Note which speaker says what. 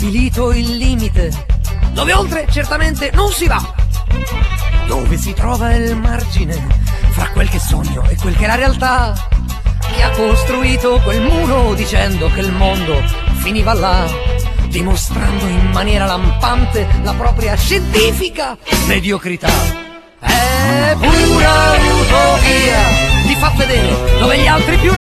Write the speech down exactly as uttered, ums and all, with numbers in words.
Speaker 1: stabilito il limite, dove oltre certamente non si va, dove si trova il margine fra quel che sogno e quel che è la realtà. Chi ha costruito quel muro dicendo che il mondo finiva là, dimostrando in maniera lampante la propria scientifica mediocrità. È pura utopia, ti fa vedere dove gli altri più